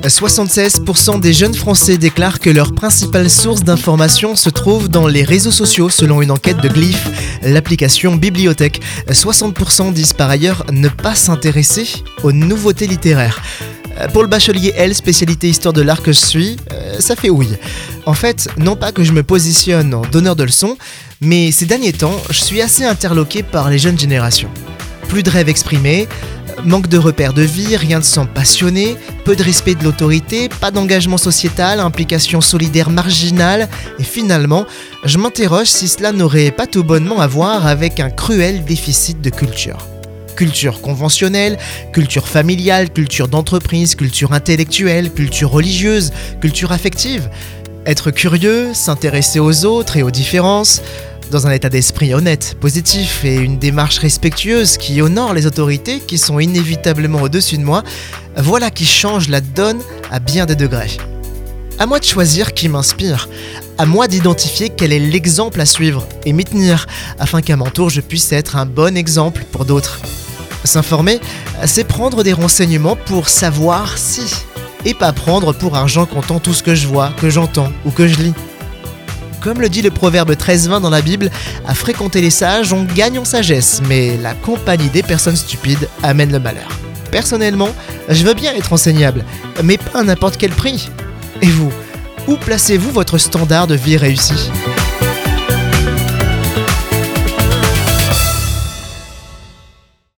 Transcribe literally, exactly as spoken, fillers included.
soixante-seize pour cent des jeunes Français déclarent que leur principale source d'information se trouve dans les réseaux sociaux, selon une enquête de Glyph, l'application Bibliothèque. soixante pour cent disent par ailleurs ne pas s'intéresser aux nouveautés littéraires. Pour le bachelier L, spécialité histoire de l'art que je suis, euh, ça fait oui. En fait, non pas que je me positionne en donneur de leçons, mais ces derniers temps, je suis assez interloqué par les jeunes générations. Plus de rêves exprimés, manque de repères de vie, rien ne semble passionné, peu de respect de l'autorité, pas d'engagement sociétal, implication solidaire marginale, et finalement, je m'interroge si cela n'aurait pas tout bonnement à voir avec un cruel déficit de culture. Culture conventionnelle, culture familiale, culture d'entreprise, culture intellectuelle, culture religieuse, culture affective. Être curieux, s'intéresser aux autres et aux différences, dans un état d'esprit honnête, positif et une démarche respectueuse qui honore les autorités qui sont inévitablement au-dessus de moi, voilà qui change la donne à bien des degrés. À moi de choisir qui m'inspire, à moi d'identifier quel est l'exemple à suivre et m'y tenir, afin qu'à mon tour je puisse être un bon exemple pour d'autres. S'informer, c'est prendre des renseignements pour savoir si, et pas prendre pour argent comptant tout ce que je vois, que j'entends ou que je lis. Comme le dit le proverbe treize vingt dans la Bible, à fréquenter les sages, on gagne en sagesse, mais la compagnie des personnes stupides amène le malheur. Personnellement, je veux bien être enseignable, mais pas à n'importe quel prix. Et vous, où placez-vous votre standard de vie réussi ?